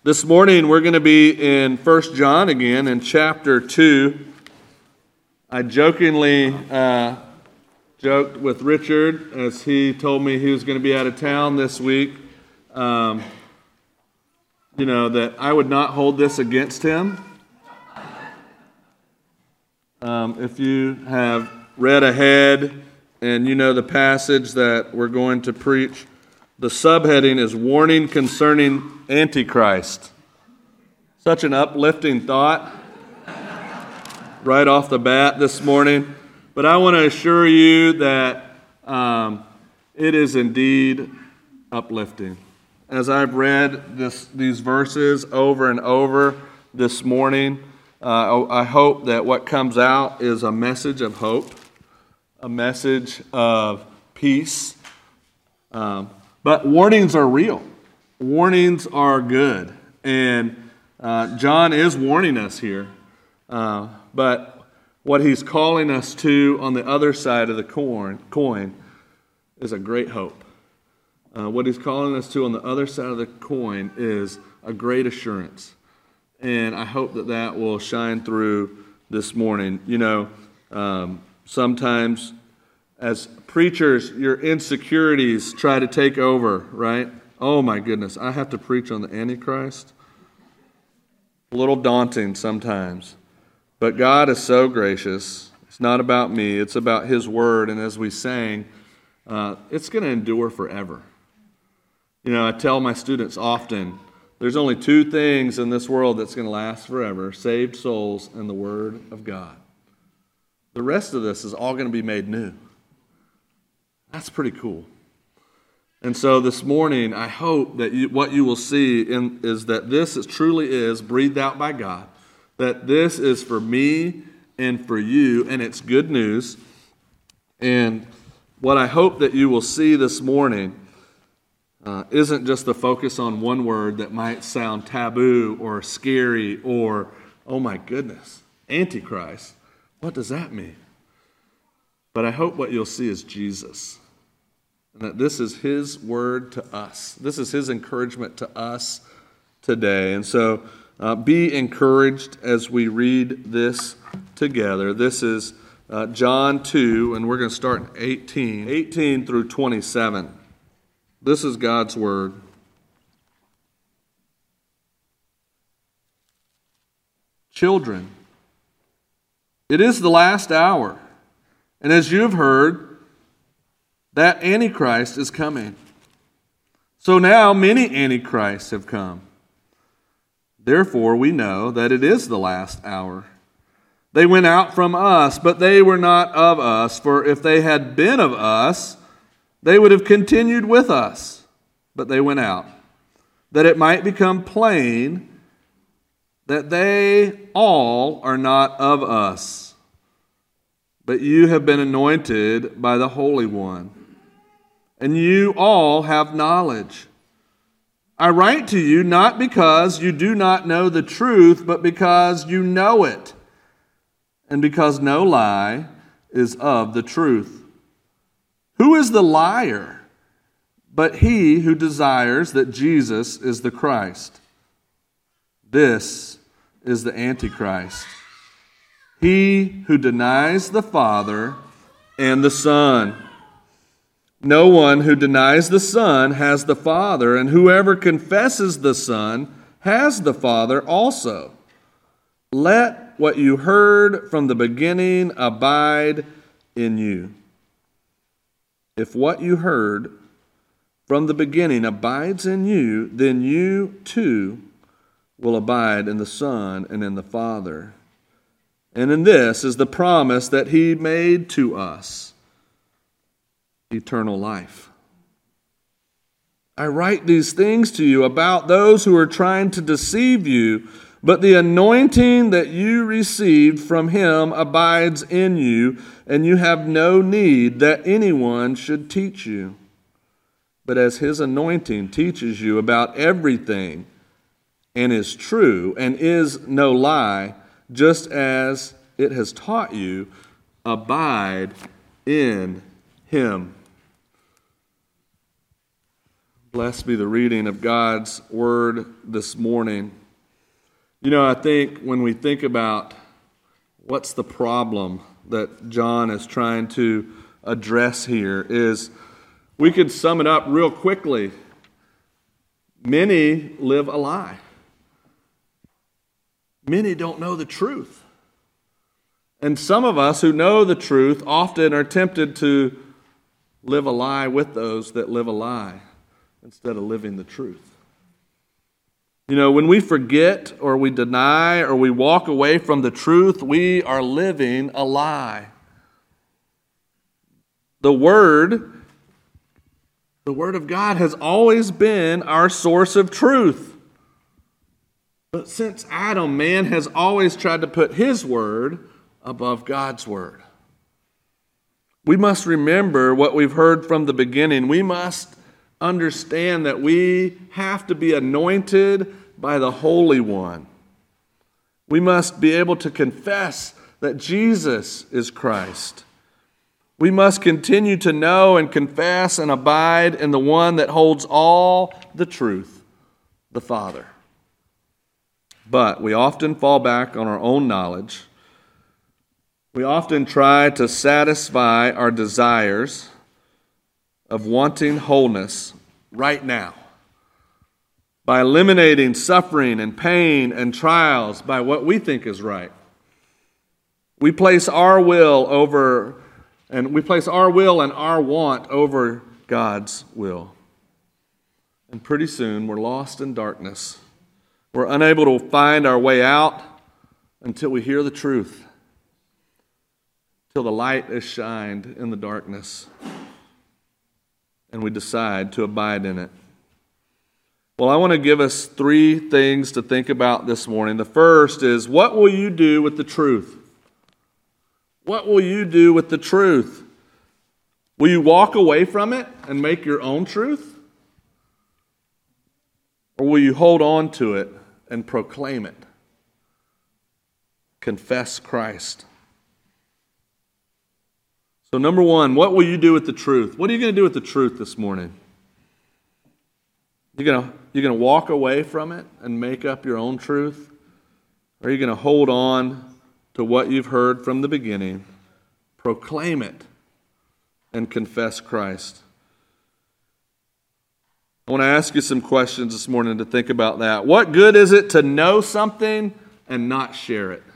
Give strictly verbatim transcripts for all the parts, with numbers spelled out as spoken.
This morning we're going to be in First John again in chapter two. I jokingly uh, joked with Richard as he told me he was going to be out of town this week, um, you know, that I would not hold this against him. Um, if you have read ahead and you know the passage that we're going to preach, the subheading is Warning Concerning Antichrist. Such an uplifting thought right off the bat this morning. But I want to assure you that um, it is indeed uplifting. As I've read this, these verses over and over this morning, uh, I hope that what comes out is a message of hope, a message of peace. Um, But warnings are real. Warnings are good. And uh, John is warning us here. Uh, but what he's calling us to on the other side of the coin, coin is a great hope. Uh, what he's calling us to on the other side of the coin is a great assurance. And I hope that that will shine through this morning. You know, um, sometimes as preachers, your insecurities try to take over, right? Oh my goodness, I have to preach on the Antichrist? A little daunting sometimes. But God is so gracious. It's not about me, it's about His Word. And as we sang, uh, it's going to endure forever. You know, I tell my students often, there's only two things in this world that's going to last forever: saved souls and the Word of God. The rest of this is all going to be made new. That's pretty cool. And so this morning, I hope that you, what you will see in, is that this is, truly is breathed out by God, that this is for me and for you, and it's good news. And what I hope that you will see this morning uh, isn't just the focus on one word that might sound taboo or scary or, oh my goodness, Antichrist. What does that mean? But I hope what you'll see is Jesus. And that this is His word to us. This is His encouragement to us today. And so uh, be encouraged as we read this together. This is uh, John two, and we're going to start in eighteen, eighteen through twenty-seven. This is God's word. Children, it is the last hour. And as you have heard, that Antichrist is coming. So now many Antichrists have come. Therefore we know that it is the last hour. They went out from us, but they were not of us. For if they had been of us, they would have continued with us. But they went out, that it might become plain that they all are not of us. But you have been anointed by the Holy One, and you all have knowledge. I write to you not because you do not know the truth, but because you know it, and because no lie is of the truth. Who is the liar but he who desires that Jesus is the Christ? This is the Antichrist, he who denies the Father and the Son. No one who denies the Son has the Father, and whoever confesses the Son has the Father also. Let what you heard from the beginning abide in you. If what you heard from the beginning abides in you, then you too will abide in the Son and in the Father. And in this is the promise that He made to us: eternal life. I write these things to you about those who are trying to deceive you, but the anointing that you received from Him abides in you, and you have no need that anyone should teach you. But as His anointing teaches you about everything, and is true, and is no lie, just as it has taught you, abide in Him. Blessed be the reading of God's Word this morning. You know, I think when we think about what's the problem that John is trying to address here is we could sum it up real quickly. Many live a lie. Many don't know the truth. And some of us who know the truth often are tempted to live a lie with those that live a lie instead of living the truth. You know, when we forget or we deny or we walk away from the truth, we are living a lie. The Word, the Word of God has always been our source of truth. But since Adam, man has always tried to put his Word above God's Word. We must remember what we've heard from the beginning. We must understand that we have to be anointed by the Holy One. We must be able to confess that Jesus is Christ. We must continue to know and confess and abide in the one that holds all the truth, the Father. But we often fall back on our own knowledge. We often try to satisfy our desires of wanting wholeness right now by eliminating suffering and pain and trials by what we think is right. We place our will over, and we place our will and our want over God's will. And pretty soon we're lost in darkness. We're unable to find our way out until we hear the truth, till the light is shined in the darkness, and we decide to abide in it. Well, I want to give us three things to think about this morning. The first is, what will you do with the truth? What will you do with the truth? Will you walk away from it and make your own truth? Or will you hold on to it and proclaim it? Confess Christ. So number one, what will you do with the truth? What are you going to do with the truth this morning? You're going to, you're going to walk away from it and make up your own truth? Or are you going to hold on to what you've heard from the beginning, proclaim it, and confess Christ? I want to ask you some questions this morning to think about that. What good is it to know something and not share it?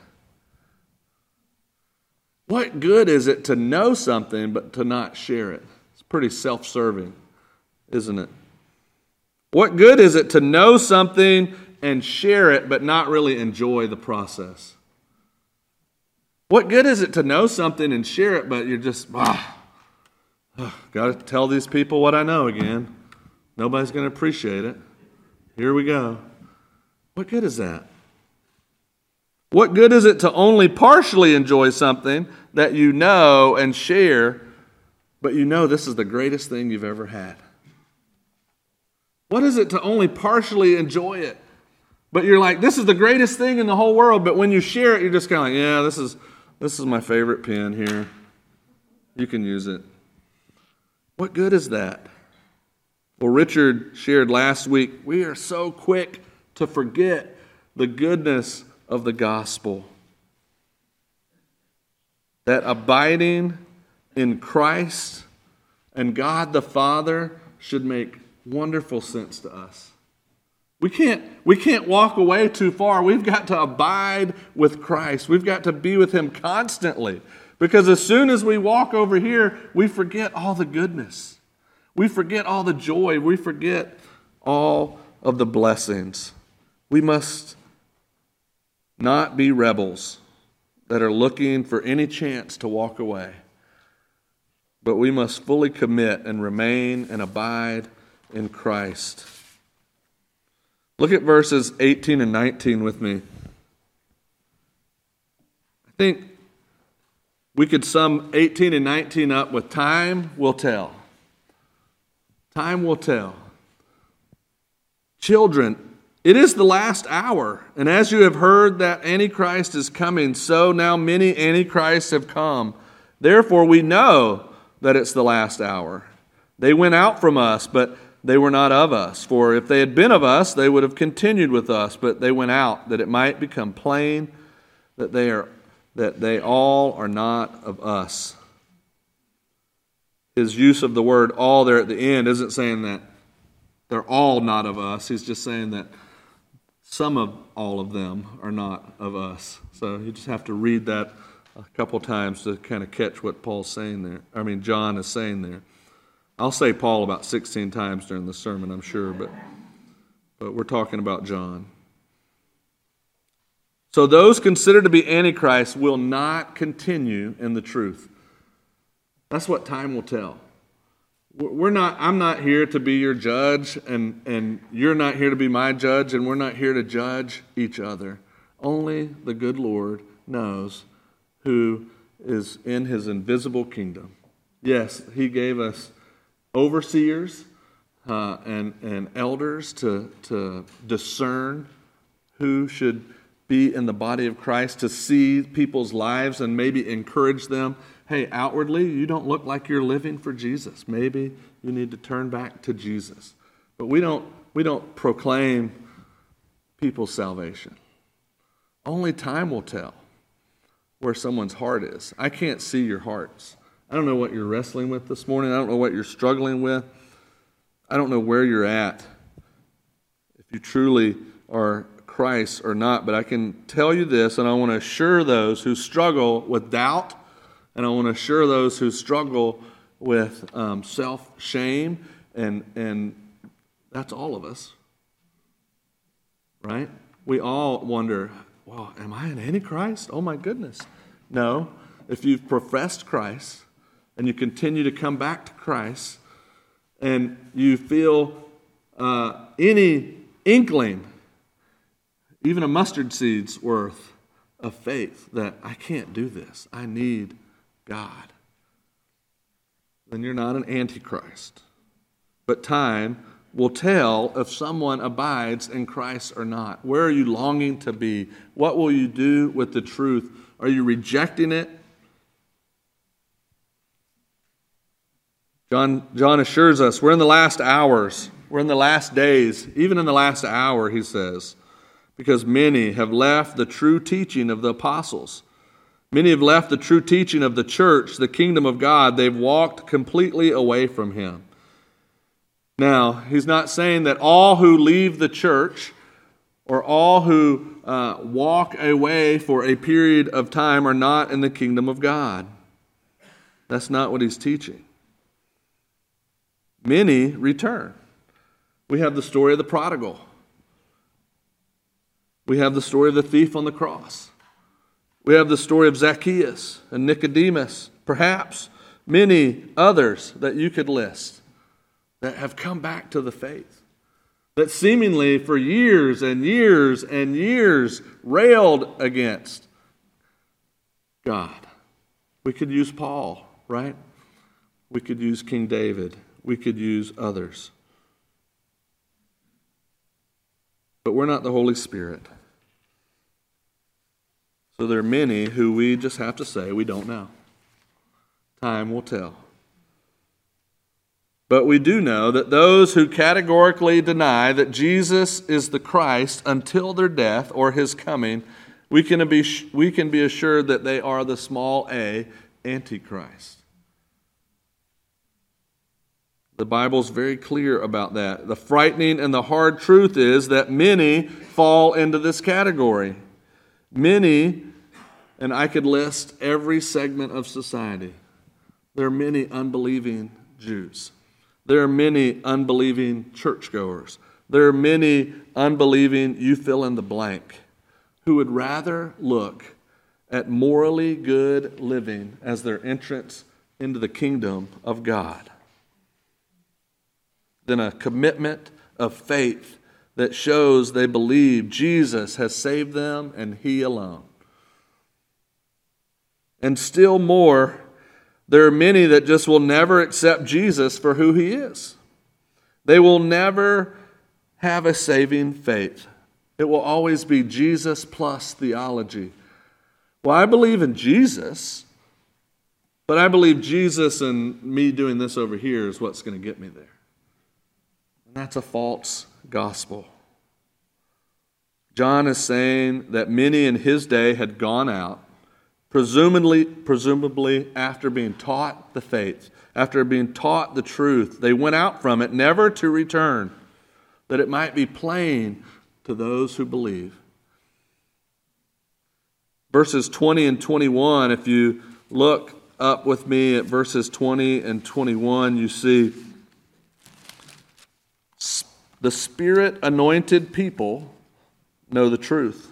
What good is it to know something but to not share it? It's pretty self-serving, isn't it? What good is it to know something and share it but not really enjoy the process? What good is it to know something and share it but you're just, ah, got to tell these people what I know again. Nobody's going to appreciate it. Here we go. What good is that? What good is it to only partially enjoy something that you know and share, but you know this is the greatest thing you've ever had? What is it to only partially enjoy it, but you're like, this is the greatest thing in the whole world, but when you share it, you're just kind of like, yeah, this is this is my favorite pen here. You can use it. What good is that? Well, Richard shared last week, we are so quick to forget the goodness of the gospel. That abiding in Christ and God the Father should make wonderful sense to us. We can't, we can't walk away too far. We've got to abide with Christ. We've got to be with Him constantly. Because as soon as we walk over here, we forget all the goodness. We forget all the joy. We forget all of the blessings. We must not be rebels that are looking for any chance to walk away. But we must fully commit and remain and abide in Christ. Look at verses eighteen and nineteen with me. I think we could sum eighteen and nineteen up with time will tell. Time will tell. Children, it is the last hour, and as you have heard that Antichrist is coming, so now many Antichrists have come. Therefore we know that it's the last hour. They went out from us, but they were not of us. For if they had been of us, they would have continued with us. But they went out, that it might become plain that they are that they all are not of us. His use of the word all there at the end isn't saying that they're all not of us. He's just saying that some of all of them are not of us. So you just have to read that a couple times to kind of catch what Paul's saying there. I mean, John is saying there. I'll say Paul about sixteen times during the sermon, I'm sure, but but we're talking about John. So those considered to be Antichrist will not continue in the truth. That's what time will tell. We're not. I'm not here to be your judge, and, and you're not here to be my judge, and we're not here to judge each other. Only the good Lord knows who is in his invisible kingdom. Yes, he gave us overseers uh, and, and elders to, to discern who should be in the body of Christ, to see people's lives and maybe encourage them. Hey, outwardly, you don't look like you're living for Jesus. Maybe you need to turn back to Jesus. But we don't, we don't proclaim people's salvation. Only time will tell where someone's heart is. I can't see your hearts. I don't know what you're wrestling with this morning. I don't know what you're struggling with. I don't know where you're at, if you truly are Christ or not. But I can tell you this, and I want to assure those who struggle with doubt, and I want to assure those who struggle with um, self-shame, and and that's all of us, right? We all wonder, well, am I an Antichrist? Oh my goodness. No. If you've professed Christ and you continue to come back to Christ and you feel uh, any inkling, even a mustard seed's worth of faith that I can't do this, I need God, then you're not an Antichrist. But time will tell if someone abides in Christ or not. Where are you longing to be? What will you do with the truth? Are you rejecting it? John, John assures us we're in the last hours. We're in the last days. Even in the last hour, he says, because many have left the true teaching of the apostles. Many have left the true teaching of the church, the kingdom of God. They've walked completely away from him. Now, he's not saying that all who leave the church or all who uh, walk away for a period of time are not in the kingdom of God. That's not what he's teaching. Many return. We have the story of the prodigal. We have the story of the thief on the cross. We have the story of Zacchaeus and Nicodemus, perhaps many others that you could list that have come back to the faith, that seemingly for years and years and years railed against God. We could use Paul, right? We could use King David. We could use others. But we're not the Holy Spirit. So there are many who we just have to say we don't know. Time will tell. But we do know that those who categorically deny that Jesus is the Christ until their death or his coming, we can be, we can be assured that they are the small a Antichrist. The Bible's very clear about that. The frightening and the hard truth is that many fall into this category. Many, and I could list every segment of society. There are many unbelieving Jews. There are many unbelieving churchgoers. There are many unbelieving, you fill in the blank, who would rather look at morally good living as their entrance into the kingdom of God than a commitment of faith that shows they believe Jesus has saved them and he alone. And still more, there are many that just will never accept Jesus for who he is. They will never have a saving faith. It will always be Jesus plus theology. Well, I believe in Jesus, but I believe Jesus and me doing this over here is what's going to get me there. That's a false gospel. John is saying that many in his day had gone out, presumably, presumably after being taught the faith, after being taught the truth. They went out from it, never to return, that it might be plain to those who believe. Verses twenty and twenty-one, if you look up with me at verses twenty and twenty-one, you see the Spirit-anointed people know the truth.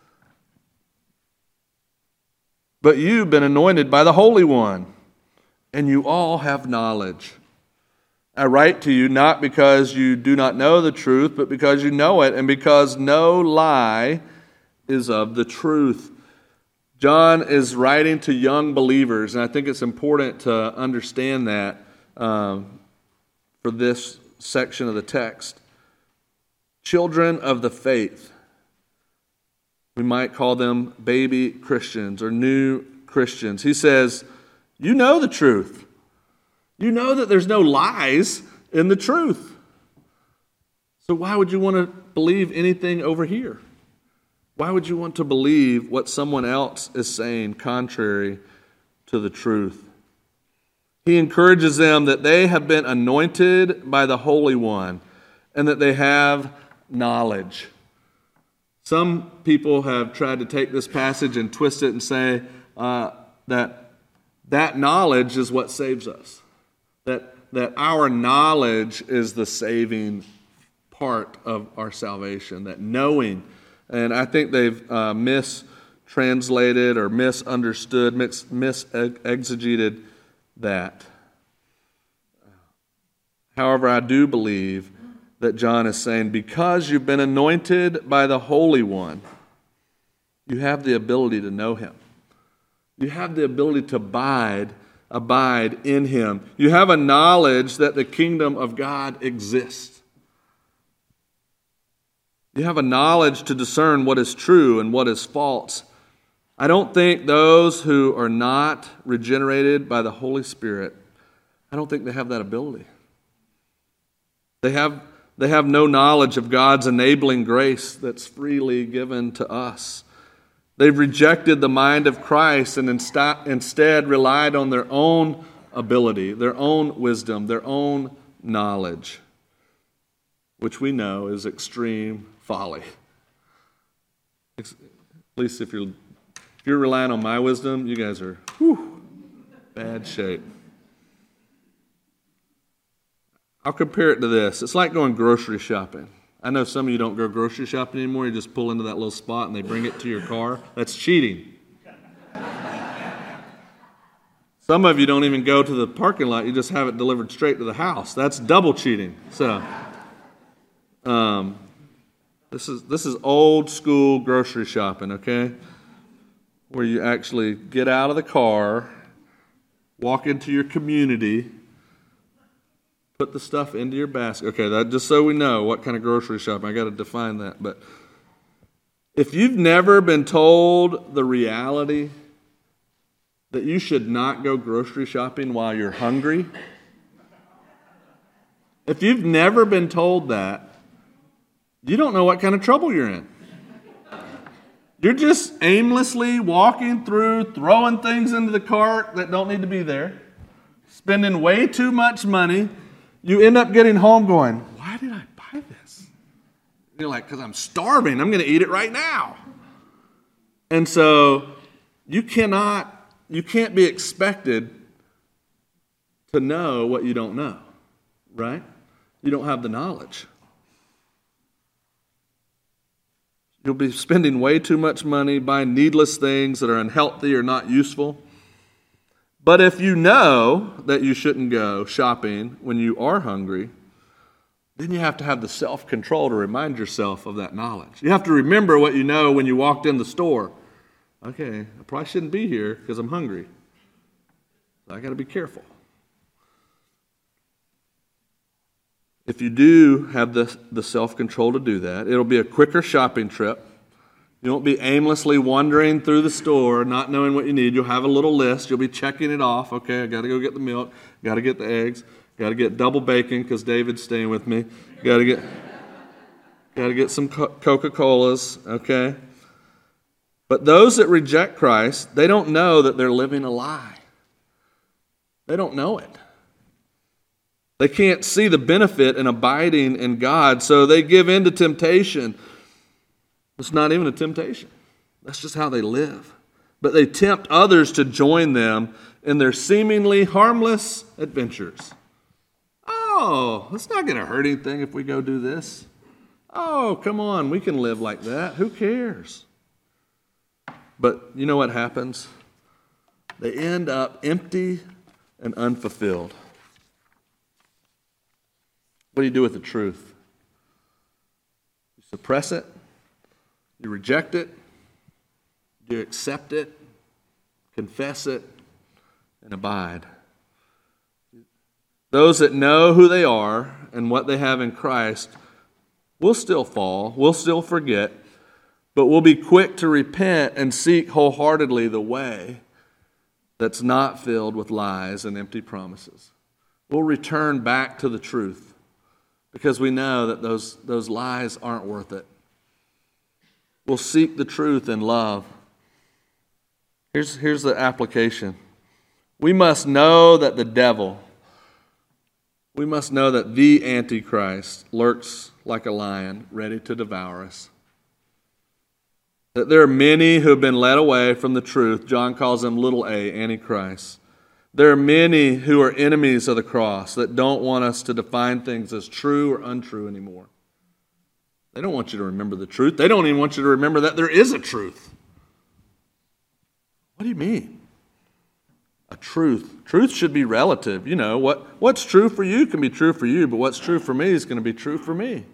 But you've been anointed by the Holy One, and you all have knowledge. I write to you not because you do not know the truth, but because you know it, and because no lie is of the truth. John is writing to young believers, and I think it's important to understand that um, for this section of the text. Children of the faith. We might call them baby Christians or new Christians. He says, you know the truth. You know that there's no lies in the truth. So why would you want to believe anything over here? Why would you want to believe what someone else is saying contrary to the truth? He encourages them that they have been anointed by the Holy One and that they have knowledge. Some people have tried to take this passage and twist it and say uh, that that knowledge is what saves us. That, that our knowledge is the saving part of our salvation, that knowing. And I think they've uh, mistranslated or misunderstood, mis- mis-exegeted that. However, I do believe that John is saying, because you've been anointed by the Holy One, you have the ability to know Him. You have the ability to abide, abide in Him. You have a knowledge that the kingdom of God exists. You have a knowledge to discern what is true and what is false. I don't think those who are not regenerated by the Holy Spirit, I don't think they have that ability. They have, they have no knowledge of God's enabling grace that's freely given to us. They've rejected the mind of Christ and insta- instead relied on their own ability, their own wisdom, their own knowledge, which we know is extreme folly. At least if you're if you're relying on my wisdom, you guys are whew, bad shape. I'll compare it to this. It's like going grocery shopping. I know some of you don't go grocery shopping anymore. You just pull into that little spot and they bring it to your car. That's cheating. Some of you don't even go to the parking lot. You just have it delivered straight to the house. That's double cheating. So, um, this is this is old school grocery shopping, okay? Where you actually get out of the car, walk into your community, put the stuff into your basket. Okay, that just so we know what kind of grocery shopping. I got to define that. But if you've never been told the reality that you should not go grocery shopping while you're hungry, if you've never been told that, you don't know what kind of trouble you're in. You're just aimlessly walking through, throwing things into the cart that don't need to be there, spending way too much money. You end up getting home going, why did I buy this? You're like, because I'm starving. I'm going to eat it right now. And so you cannot, you can't be expected to know what you don't know, right? You don't have the knowledge. You'll be spending way too much money buying needless things that are unhealthy or not useful. But if you know that you shouldn't go shopping when you are hungry, then you have to have the self-control to remind yourself of that knowledge. You have to remember what you know when you walked in the store. Okay, I probably shouldn't be here because I'm hungry. I got to be careful. If you do have the, the self-control to do that, it'll be a quicker shopping trip. You won't be aimlessly wandering through the store, not knowing what you need. You'll have a little list. You'll be checking it off. Okay, I got to go get the milk, got to get the eggs, Got to get double bacon because David's staying with me. Got to get, got to get some Coca-Colas, okay? But those that reject Christ, they don't know that they're living a lie. They don't know it. They can't see the benefit in abiding in God, so they give in to temptation. It's not even a temptation. That's just how they live. But they tempt others to join them in their seemingly harmless adventures. Oh, it's not going to hurt anything if we go do this. Oh, come on, we can live like that. Who cares? But you know what happens? They end up empty and unfulfilled. What do you do with the truth? You suppress it? You reject it? Do you accept it? Confess it? And abide? Those that know who they are and what they have in Christ will still fall, will still forget, but will be quick to repent and seek wholeheartedly the way that's not filled with lies and empty promises. We'll return back to the truth because we know that those, those lies aren't worth it. We'll seek the truth in love. Here's, here's the application. We must know that the devil, we must know that the Antichrist lurks like a lion, ready to devour us. That there are many who have been led away from the truth. John calls them little a, Antichrist. There are many who are enemies of the cross that don't want us to define things as true or untrue anymore. They don't want you to remember the truth. They don't even want you to remember that there is a truth. What do you mean? A truth. Truth should be relative. You know, what, what's true for you can be true for you, but what's true for me is going to be true for me.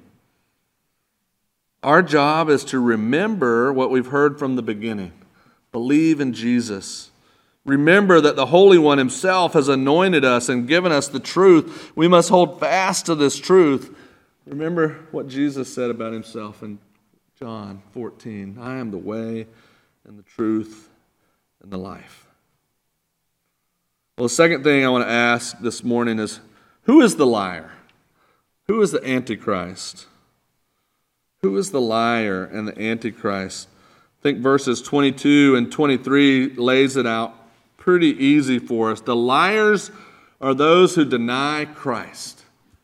Our job is to remember what we've heard from the beginning. Believe in Jesus. Remember that the Holy One himself has anointed us and given us the truth. We must hold fast to this truth. Remember what Jesus said about himself in John fourteen. I am the way and the truth and the life. Well, the second thing I want to ask this morning is, who is the liar? Who is the Antichrist? Who is the liar and the Antichrist? I think verses twenty-two and twenty-three lays it out pretty easy for us. The liars are those who deny Christ.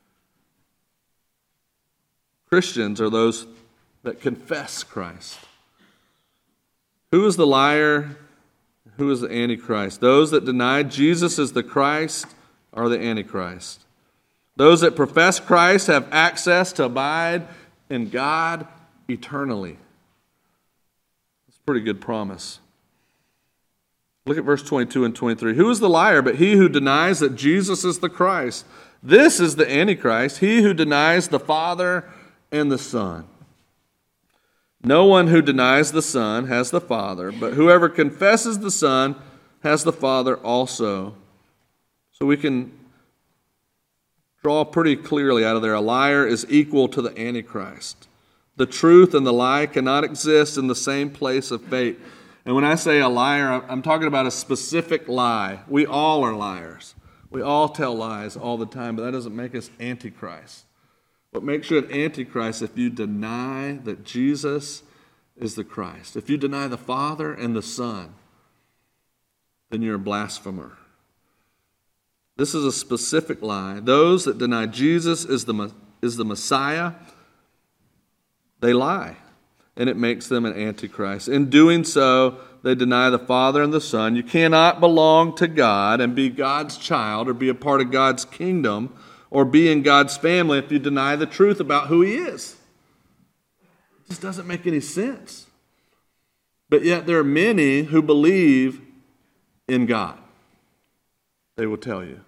Christians are those that confess Christ. Who is the liar? Who is the Antichrist? Those that deny Jesus is the Christ are the Antichrist. Those that profess Christ have access to abide in God eternally. That's a pretty good promise. Look at verse twenty-two and twenty-three. Who is the liar but he who denies that Jesus is the Christ? This is the Antichrist, he who denies the Father and the Son. No one who denies the Son has the Father, but whoever confesses the Son has the Father also. So we can draw pretty clearly out of there, a liar is equal to the Antichrist. The truth and the lie cannot exist in the same place of fate. And when I say a liar, I'm talking about a specific lie. We all are liars. We all tell lies all the time, but that doesn't make us Antichrist. What makes you an Antichrist if you deny that Jesus is the Christ. If you deny the Father and the Son, then you're a blasphemer. This is a specific lie. Those that deny Jesus is the, is the Messiah, they lie, and it makes them an Antichrist. In doing so, they deny the Father and the Son. You cannot belong to God and be God's child or be a part of God's kingdom or be in God's family if you deny the truth about who He is. It just doesn't make any sense. But yet there are many who believe in God. They will tell you.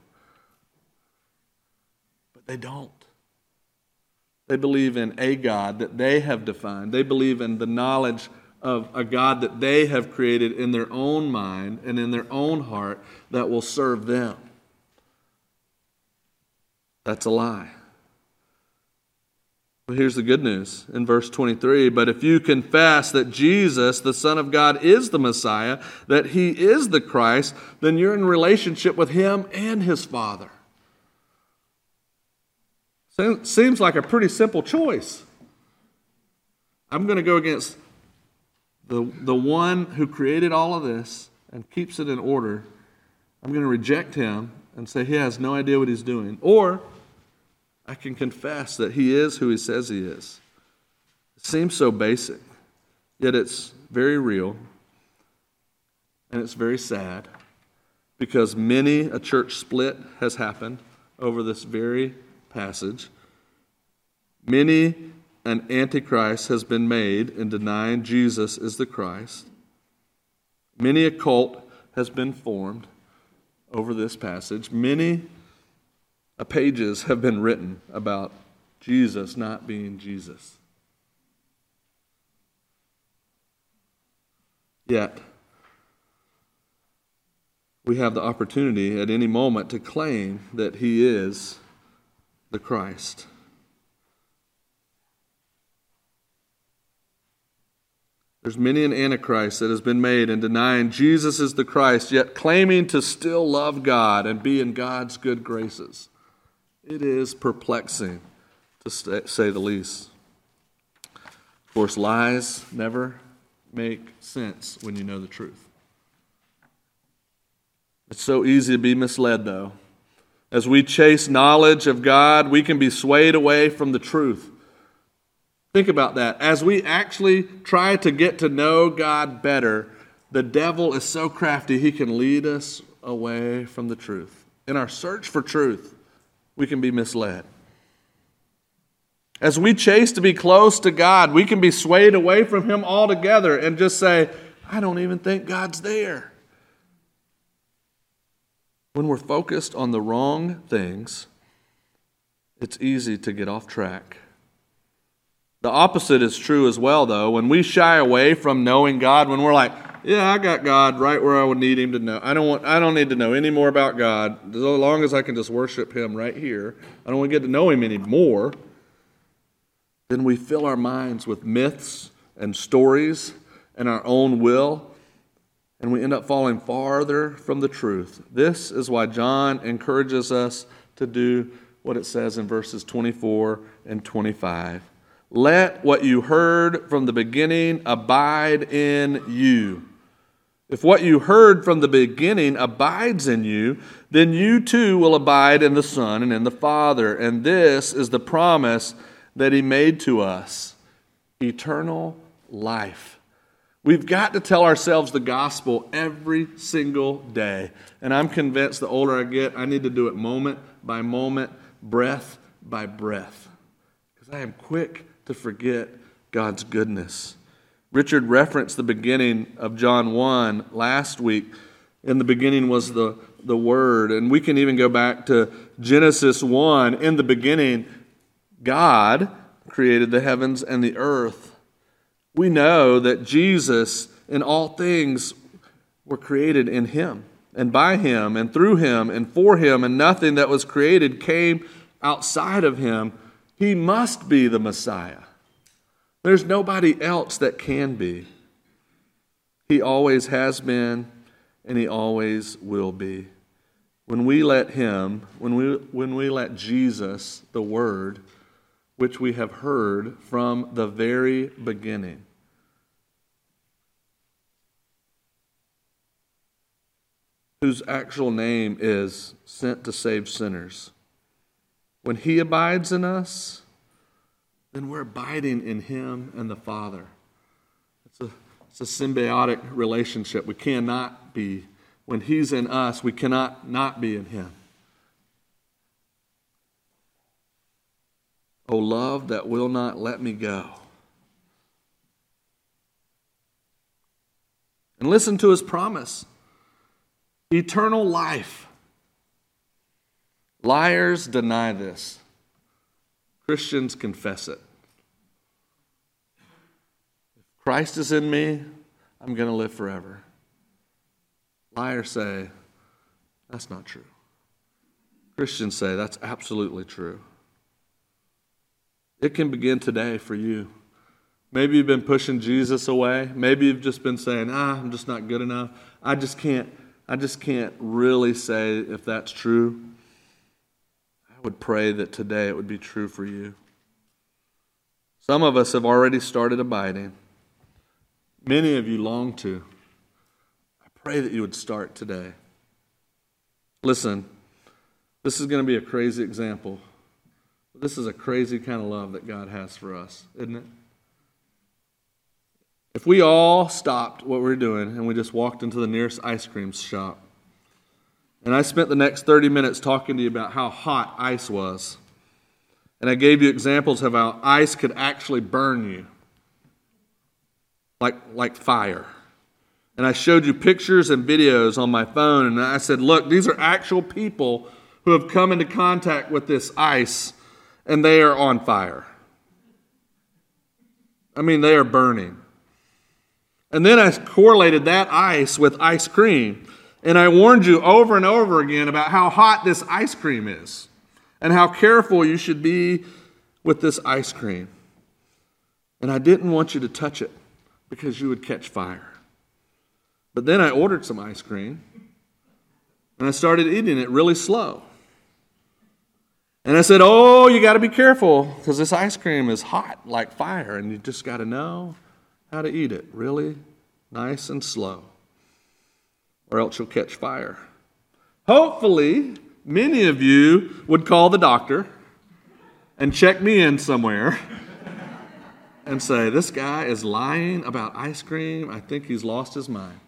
But they don't. They believe in a God that they have defined. They believe in the knowledge of a God that they have created in their own mind and in their own heart that will serve them. That's a lie. Well, here's the good news in verse twenty-three. But if you confess that Jesus, the Son of God, is the Messiah, that He is the Christ, then you're in relationship with Him and His Father. Seems like a pretty simple choice. I'm going to go against the, the one who created all of this and keeps it in order. I'm going to reject him and say he has no idea what he's doing. Or I can confess that he is who he says he is. It seems so basic, yet it's very real, and it's very sad, because many a church split has happened over this very passage. Many an antichrist has been made in denying Jesus is the Christ. Many a cult has been formed over this passage. Many a pages have been written about Jesus not being Jesus. Yet, we have the opportunity at any moment to claim that he is the Christ. There's many an antichrist that has been made in denying Jesus is the Christ, yet claiming to still love God and be in God's good graces. It is perplexing, to say the least. Of course, lies never make sense when you know the truth. It's so easy to be misled, though. As we chase knowledge of God, we can be swayed away from the truth. Think about that. As we actually try to get to know God better, the devil is so crafty he can lead us away from the truth. In our search for truth, we can be misled. As we chase to be close to God, we can be swayed away from him altogether and just say, I don't even think God's there. When we're focused on the wrong things, it's easy to get off track. The opposite is true as well, though. When we shy away from knowing God, when we're like, yeah, I got God right where I would need him to know. I don't want I don't need to know any more about God. As long as I can just worship him right here. I don't want to get to know him anymore. Then we fill our minds with myths and stories and our own will, and we end up falling farther from the truth. This is why John encourages us to do what it says in verses twenty-four and twenty-five. Let what you heard from the beginning abide in you. If what you heard from the beginning abides in you, then you too will abide in the Son and in the Father. And this is the promise that he made to us, eternal life. We've got to tell ourselves the gospel every single day. And I'm convinced the older I get, I need to do it moment by moment, breath by breath. Because I am quick to forget God's goodness. Richard referenced the beginning of John one last week. In the beginning was the, the Word. And we can even go back to Genesis one. In the beginning, God created the heavens and the earth. We know that Jesus and all things were created in him and by him and through him and for him, and nothing that was created came outside of him. He must be the Messiah. There's nobody else that can be. He always has been, and he always will be. When we let him, when we when we let Jesus, the Word, which we have heard from the very beginning, whose actual name is sent to save sinners. When he abides in us, then we're abiding in him and the Father. It's a, it's a symbiotic relationship. We cannot be. When he's in us, we cannot not be in him. O love that will not let me go. And listen to his promise. Eternal life. Liars deny this. Christians confess it. If Christ is in me, I'm going to live forever. Liars say, that's not true. Christians say, that's absolutely true. It can begin today for you. Maybe you've been pushing Jesus away. Maybe you've just been saying, ah, I'm just not good enough. I just can't, I just can't really say if that's true. I would pray that today it would be true for you. Some of us have already started abiding. Many of you long to. I pray that you would start today. Listen, this is going to be a crazy example. This is a crazy kind of love that God has for us, isn't it? If we all stopped what we're doing and we just walked into the nearest ice cream shop, and I spent the next thirty minutes talking to you about how hot ice was, and I gave you examples of how ice could actually burn you, like, like fire. And I showed you pictures and videos on my phone, and I said, look, these are actual people who have come into contact with this ice, and they are on fire. I mean, they are burning. And then I correlated that ice with ice cream. And I warned you over and over again about how hot this ice cream is and how careful you should be with this ice cream. And I didn't want you to touch it because you would catch fire. But then I ordered some ice cream and I started eating it really slow. And I said, oh, you got to be careful because this ice cream is hot like fire and you just got to know how to eat it really nice and slow, or else you'll catch fire. Hopefully, many of you would call the doctor and check me in somewhere and say, this guy is lying about ice cream. I think he's lost his mind.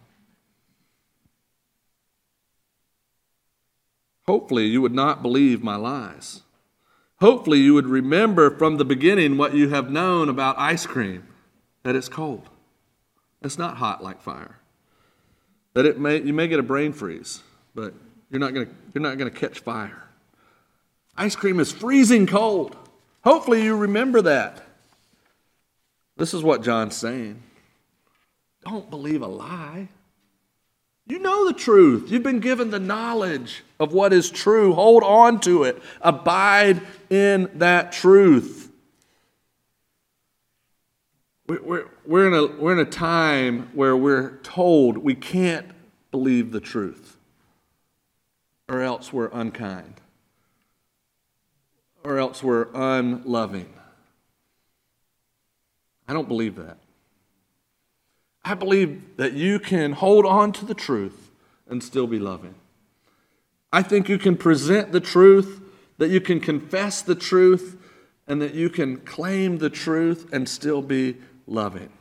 Hopefully, you would not believe my lies. Hopefully, you would remember from the beginning what you have known about ice cream. That it's cold. It's not hot like fire. That it may you may get a brain freeze, but you're not going to you're not going to catch fire. Ice cream is freezing cold. Hopefully you remember that. This is what John's saying. Don't believe a lie. You know the truth. You've been given the knowledge of what is true. Hold on to it. Abide in that truth. We're, we're, in a, we're in a time where we're told we can't believe the truth, or else we're unkind, or else we're unloving. I don't believe that. I believe that you can hold on to the truth and still be loving. I think you can present the truth, that you can confess the truth, and that you can claim the truth and still be loving.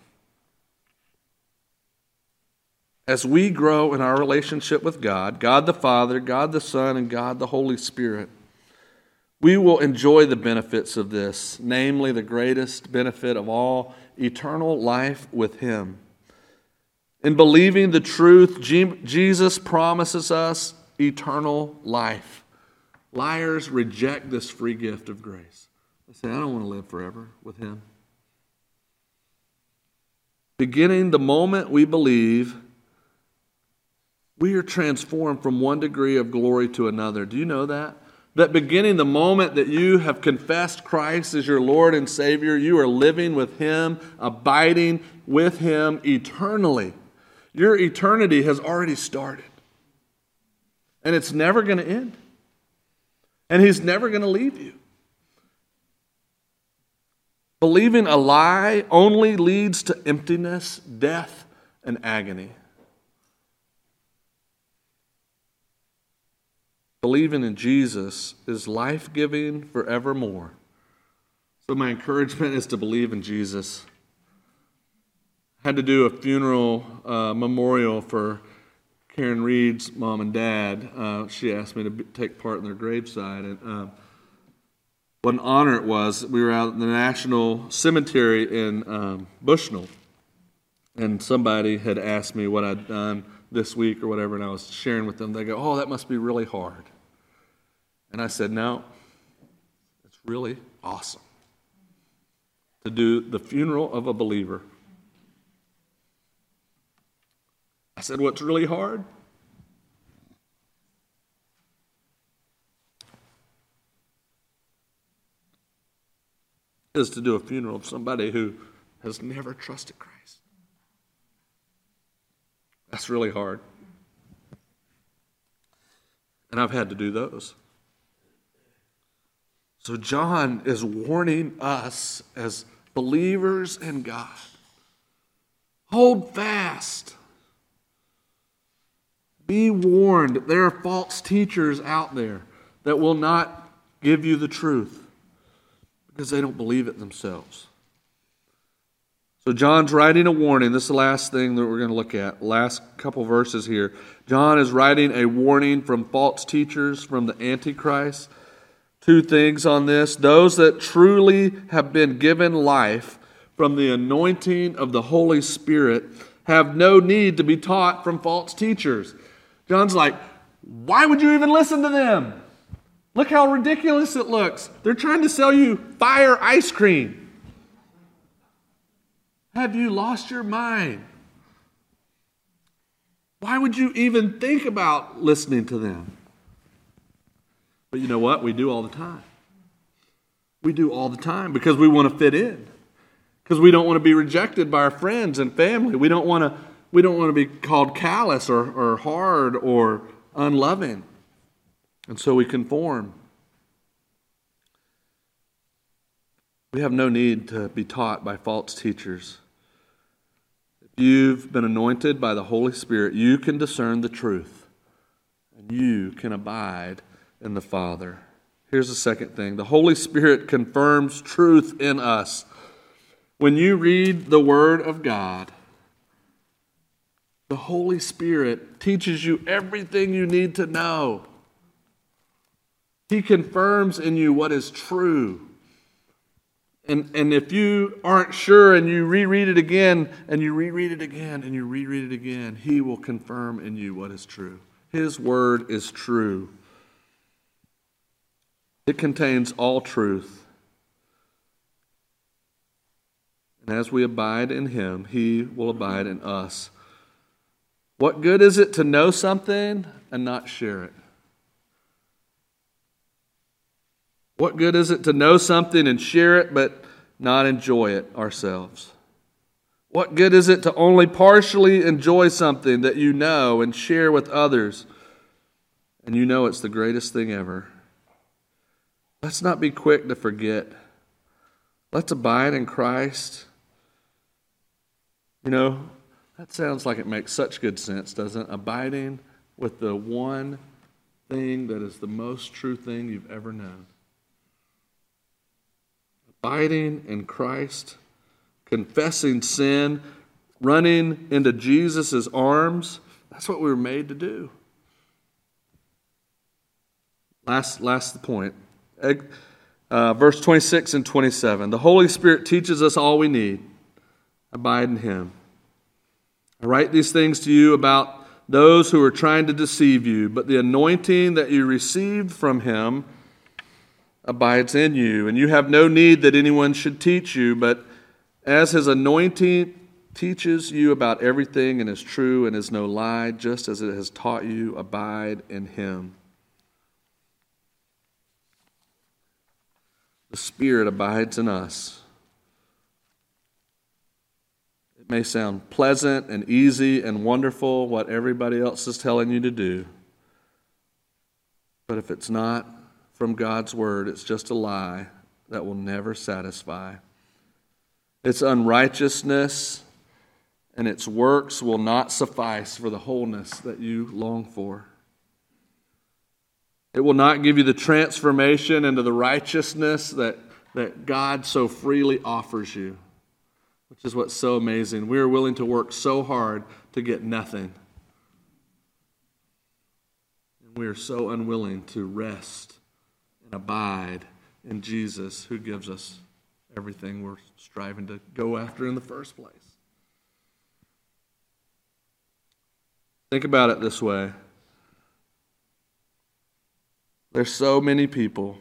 As we grow in our relationship with God, God the Father, God the Son, and God the Holy Spirit, we will enjoy the benefits of this, namely the greatest benefit of all, eternal life with Him. In believing the truth, Jesus promises us eternal life. Liars reject this free gift of grace. They say, I don't want to live forever with Him. Beginning the moment we believe, we are transformed from one degree of glory to another. Do you know that? That beginning the moment that you have confessed Christ as your Lord and Savior, you are living with Him, abiding with Him eternally. Your eternity has already started. And it's never going to end. And He's never going to leave you. Believing a lie only leads to emptiness, death, and agony. Believing in Jesus is life-giving forevermore. So my encouragement is to believe in Jesus. I had to do a funeral uh, memorial for Karen Reed's mom and dad. Uh, she asked me to be, take part in their graveside, and uh, what an honor it was. We were out in the National Cemetery in um, Bushnell, and somebody had asked me what I'd done this week or whatever, and I was sharing with them. They go, oh, that must be really hard. And I said, no, it's really awesome to do the funeral of a believer. I said, what's really hard? Is to do a funeral of somebody who has never trusted Christ. That's really hard. And I've had to do those. So John is warning us as believers in God. Hold fast. Be warned. There are false teachers out there that will not give you the truth because they don't believe it themselves. So John's writing a warning. This is the last thing that we're going to look at. Last couple verses here. John is writing a warning from false teachers, from the Antichrist. Two things on this. Those that truly have been given life from the anointing of the Holy Spirit have no need to be taught from false teachers. John's like, why would you even listen to them? Look how ridiculous it looks. They're trying to sell you fire ice cream. Have you lost your mind? Why would you even think about listening to them? But you know what? We do all the time. We do all the time because we want to fit in. Because we don't want to be rejected by our friends and family. We don't want to, we don't want to be called callous or, or hard or unloving. And so we conform. We have no need to be taught by false teachers. If you've been anointed by the Holy Spirit, you can discern the truth. And you can abide in the Father. Here's the second thing. The Holy Spirit confirms truth in us. When you read the Word of God, the Holy Spirit teaches you everything you need to know. He confirms in you what is true. And, and if you aren't sure and you reread it again, and you reread it again, and you reread it again, He will confirm in you what is true. His Word is true. It contains all truth. And as we abide in Him, He will abide in us. What good is it to know something and not share it? What good is it to know something and share it but not enjoy it ourselves? What good is it to only partially enjoy something that you know and share with others and you know it's the greatest thing ever? Let's not be quick to forget. Let's abide in Christ. You know, that sounds like it makes such good sense, doesn't it? Abiding with the one thing that is the most true thing you've ever known. Abiding in Christ, confessing sin, running into Jesus' arms. That's what we were made to do. Last, last point. Uh, verse twenty-six and twenty-seven. The Holy Spirit teaches us all we need. Abide in Him. I write these things to you about those who are trying to deceive you, but the anointing that you received from Him abides in you, and you have no need that anyone should teach you, but as His anointing teaches you about everything and is true and is no lie, just as it has taught you, abide in Him. The Spirit abides in us. It may sound pleasant and easy and wonderful, what everybody else is telling you to do, but if it's not from God's Word, it's just a lie that will never satisfy. Its unrighteousness and its works will not suffice for the wholeness that you long for. It will not give you the transformation into the righteousness that, that God so freely offers you, which is what's so amazing. We are willing to work so hard to get nothing. And we are so unwilling to rest and abide in Jesus, who gives us everything we're striving to go after in the first place. Think about it this way. There's so many people.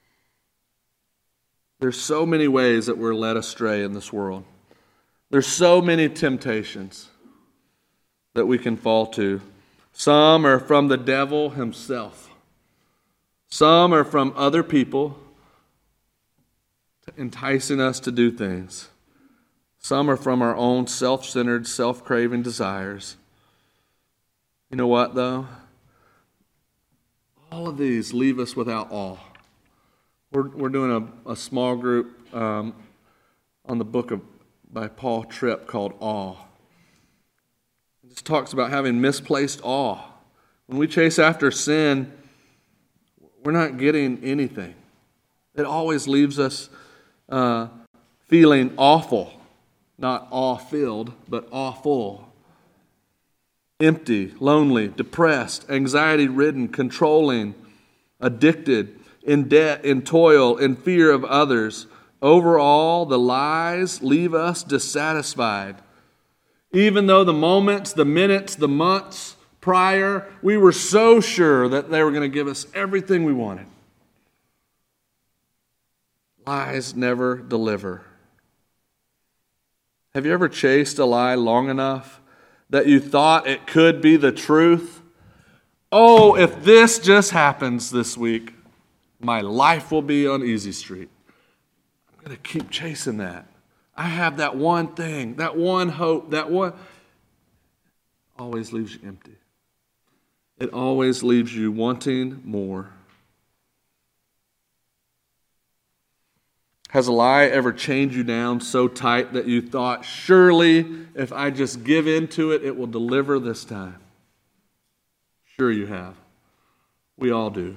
There's so many ways that we're led astray in this world. There's so many temptations that we can fall to. Some are from the devil himself. Some are from other people enticing us to do things. Some are from our own self-centered, self-craving desires. You know what, though? All of these leave us without awe. We're, we're doing a, a small group um, on the book of by Paul Tripp called Awe. It just talks about having misplaced awe. When we chase after sin, we're not getting anything. It always leaves us uh, feeling awful, not awe-filled, but awful. Empty, lonely, depressed, anxiety-ridden, controlling, addicted, in debt, in toil, in fear of others. Overall, the lies leave us dissatisfied. Even though the moments, the minutes, the months prior, we were so sure that they were going to give us everything we wanted. Lies never deliver. Have you ever chased a lie long enough that you thought it could be the truth? Oh, if this just happens this week, my life will be on easy street. I'm going to keep chasing that. I have that one thing, that one hope, that one. Always leaves you empty. It always leaves you wanting more. Has a lie ever chained you down so tight that you thought, surely if I just give in to it, it will deliver this time? Sure you have. We all do.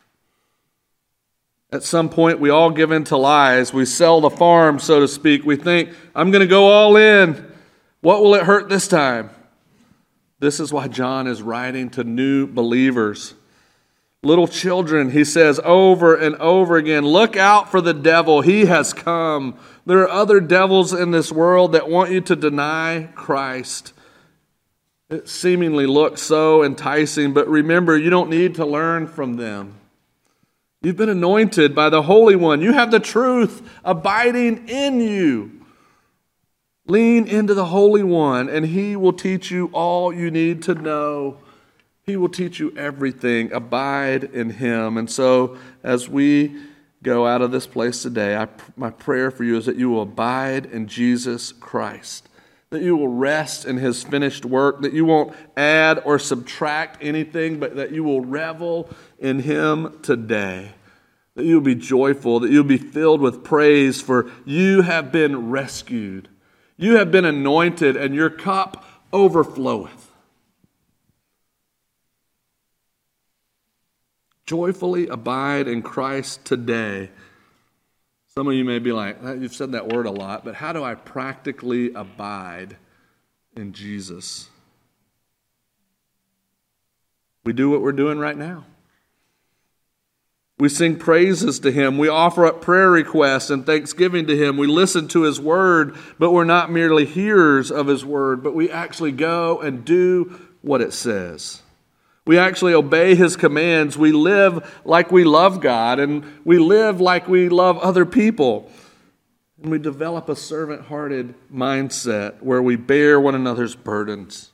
At some point, we all give in to lies. We sell the farm, so to speak. We think, I'm going to go all in. What will it hurt this time? This is why John is writing to new believers. Little children, he says over and over again, look out for the devil. He has come. There are other devils in this world that want you to deny Christ. It seemingly looks so enticing, but remember, you don't need to learn from them. You've been anointed by the Holy One. You have the truth abiding in you. Lean into the Holy One, and He will teach you all you need to know. He will teach you everything. Abide in Him. And so, as we go out of this place today, I, my prayer for you is that you will abide in Jesus Christ, that you will rest in His finished work, that you won't add or subtract anything, but that you will revel in Him today, that you will be joyful, that you will be filled with praise, for you have been rescued. You have been anointed, and your cup overfloweth. Joyfully abide in Christ today. Some of you may be like, you've said that word a lot, but how do I practically abide in Jesus? We do what we're doing right now. We sing praises to Him. We offer up prayer requests and thanksgiving to Him. We listen to His Word, but we're not merely hearers of His Word, but we actually go and do what it says. We actually obey His commands. We live like we love God, and we live like we love other people. And we develop a servant-hearted mindset where we bear one another's burdens.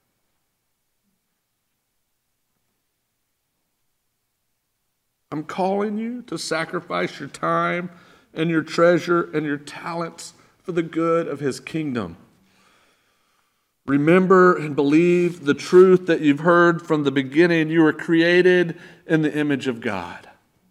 I'm calling you to sacrifice your time and your treasure and your talents for the good of His kingdom. Remember and believe the truth that you've heard from the beginning. You were created in the image of God.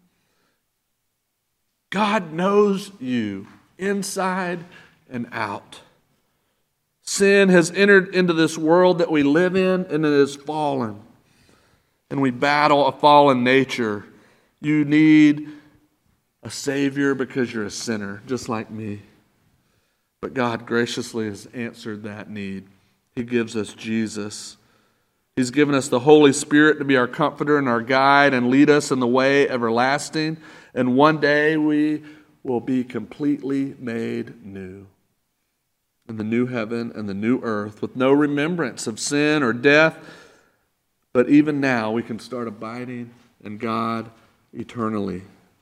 God knows you inside and out. Sin has entered into this world that we live in, and it is fallen. And we battle a fallen nature. You need a Savior because you're a sinner, just like me. But God graciously has answered that need. He gives us Jesus. He's given us the Holy Spirit to be our comforter and our guide and lead us in the way everlasting. And one day we will be completely made new in the new heaven and the new earth with no remembrance of sin or death. But even now we can start abiding in God eternally.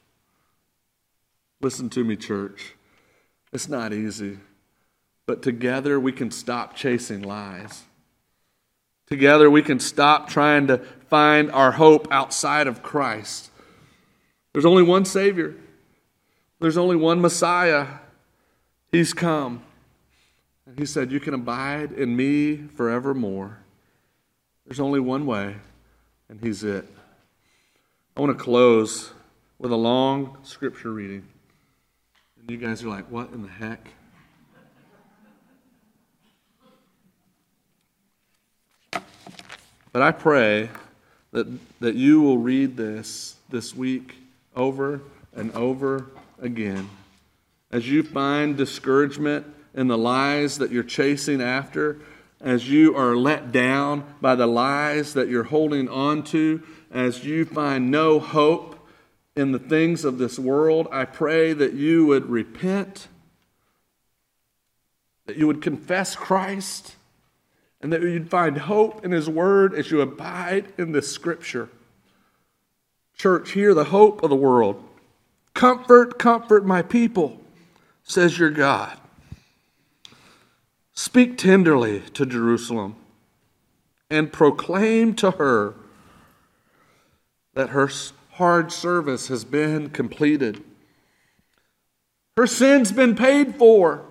Listen to me, church. It's not easy. But together we can stop chasing lies. Together we can stop trying to find our hope outside of Christ. There's only one Savior. There's only one Messiah. He's come. And He said, you can abide in me forevermore. There's only one way, and He's it. I want to close with a long scripture reading. And you guys are like, what in the heck? But I pray that, that you will read this this week over and over again. As you find discouragement in the lies that you're chasing after, as you are let down by the lies that you're holding on to, as you find no hope in the things of this world, I pray that you would repent, that you would confess Christ, and that you'd find hope in His Word as you abide in this Scripture. Church, hear the hope of the world. Comfort, comfort my people, says your God. Speak tenderly to Jerusalem and proclaim to her that her hard service has been completed. Her sin's been paid for.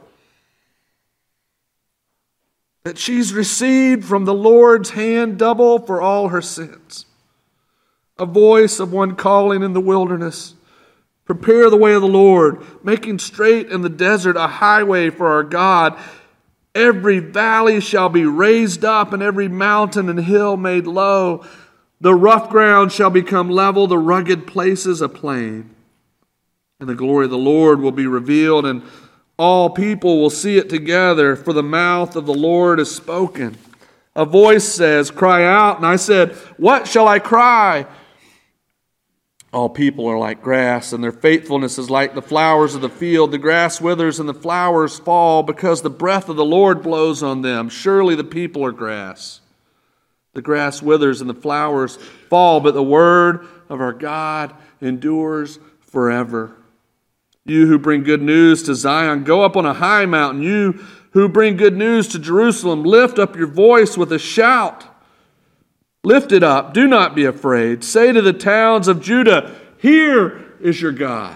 That she's received from the Lord's hand double for all her sins. A voice of one calling in the wilderness, prepare the way of the Lord, making straight in the desert a highway for our God. Every valley shall be raised up, and every mountain and hill made low. The rough ground shall become level, the rugged places a plain. And the glory of the Lord will be revealed, and all people will see it together, for the mouth of the Lord is spoken. A voice says, cry out. And I said, what shall I cry? All people are like grass, and their faithfulness is like the flowers of the field. The grass withers and the flowers fall, because the breath of the Lord blows on them. Surely the people are grass. The grass withers and the flowers fall, but the word of our God endures forever. You who bring good news to Zion, go up on a high mountain. You who bring good news to Jerusalem, lift up your voice with a shout. Lift it up. Do not be afraid. Say to the towns of Judah, here is your God.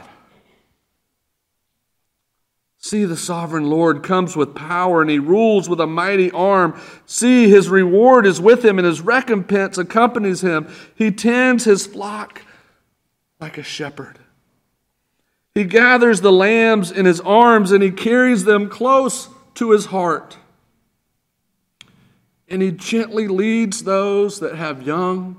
See, the sovereign Lord comes with power, and He rules with a mighty arm. See, His reward is with Him, and His recompense accompanies Him. He tends His flock like a shepherd. He gathers the lambs in His arms, and He carries them close to His heart. And He gently leads those that have young.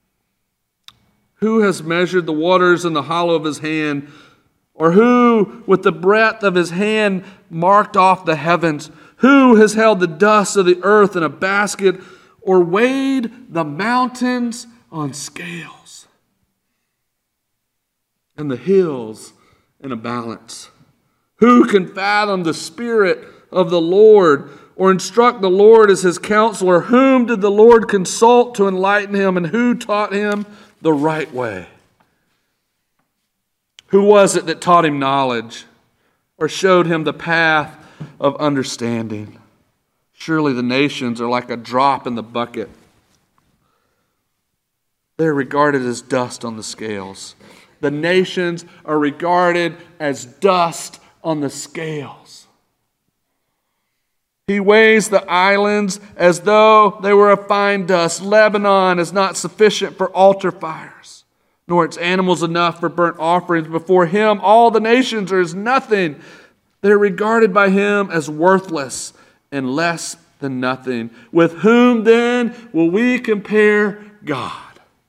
Who has measured the waters in the hollow of His hand? Or who, with the breadth of His hand, marked off the heavens? Who has held the dust of the earth in a basket, or weighed the mountains on scales, and the hills in a balance? Who can fathom the Spirit of the Lord, or instruct the Lord as His counselor? Whom did the Lord consult to enlighten him, and who taught him the right way? Who was it that taught him knowledge, or showed him the path of understanding? Surely the nations are like a drop in the bucket. They're regarded as dust on the scales. The nations are regarded as dust on the scales. He weighs the islands as though they were a fine dust. Lebanon is not sufficient for altar fires, nor its animals enough for burnt offerings. Before Him, all the nations are as nothing. They're regarded by Him as worthless and less than nothing. With whom then will we compare God?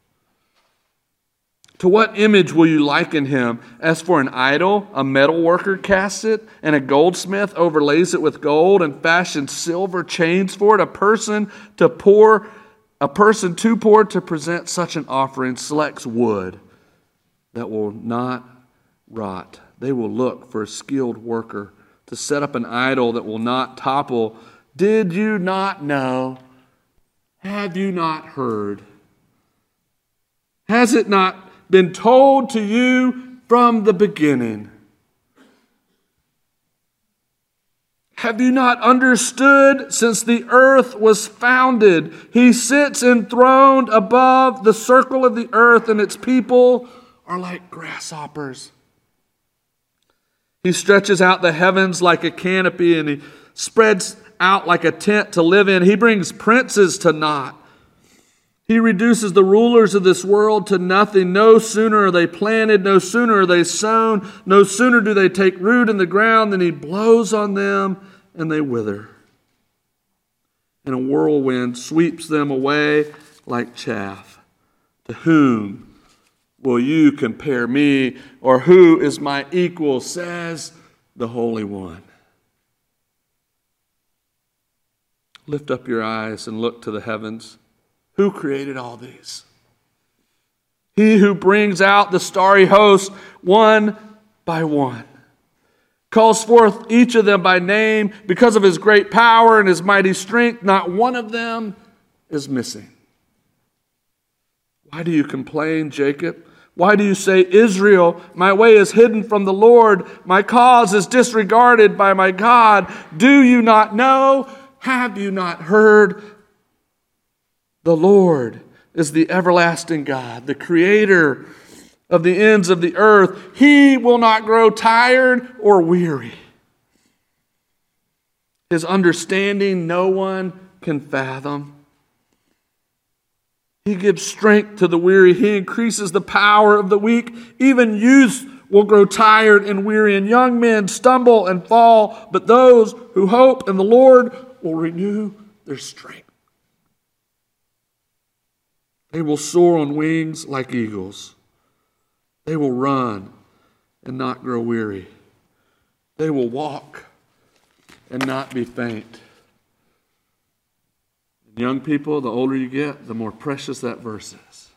To what image will you liken Him? As for an idol, a metal worker casts it, and a goldsmith overlays it with gold, and fashions silver chains for it. A person to pour, a person too poor to present such an offering selects wood that will not rot. They will look for a skilled worker to set up an idol that will not topple. Did you not know? Have you not heard? Has it not been told to you from the beginning? Have you not understood since the earth was founded? He sits enthroned above the circle of the earth, and its people are like grasshoppers. He stretches out the heavens like a canopy, and He spreads out like a tent to live in. He brings princes to naught. He reduces the rulers of this world to nothing. No sooner are they planted, no sooner are they sown, no sooner do they take root in the ground than he blows on them and they wither. And a whirlwind sweeps them away like chaff. To whom will you compare me, or who is my equal, says the Holy One. Lift up your eyes and look to the heavens. Who created all these? He who brings out the starry host one by one, calls forth each of them by name. Because of his great power and his mighty strength, not one of them is missing. Why do you complain, Jacob? Why do you say, Israel, my way is hidden from the Lord, my cause is disregarded by my God? Do you not know? Have you not heard? The Lord is the everlasting God, the creator of the ends of the earth. He will not grow tired or weary. His understanding no one can fathom. He gives strength to the weary. He increases the power of the weak. Even youths will grow tired and weary, and young men stumble and fall. But those who hope in the Lord will renew their strength. They will soar on wings like eagles. They will run and not grow weary. They will walk and not be faint. And young people, the older you get, the more precious that verse is.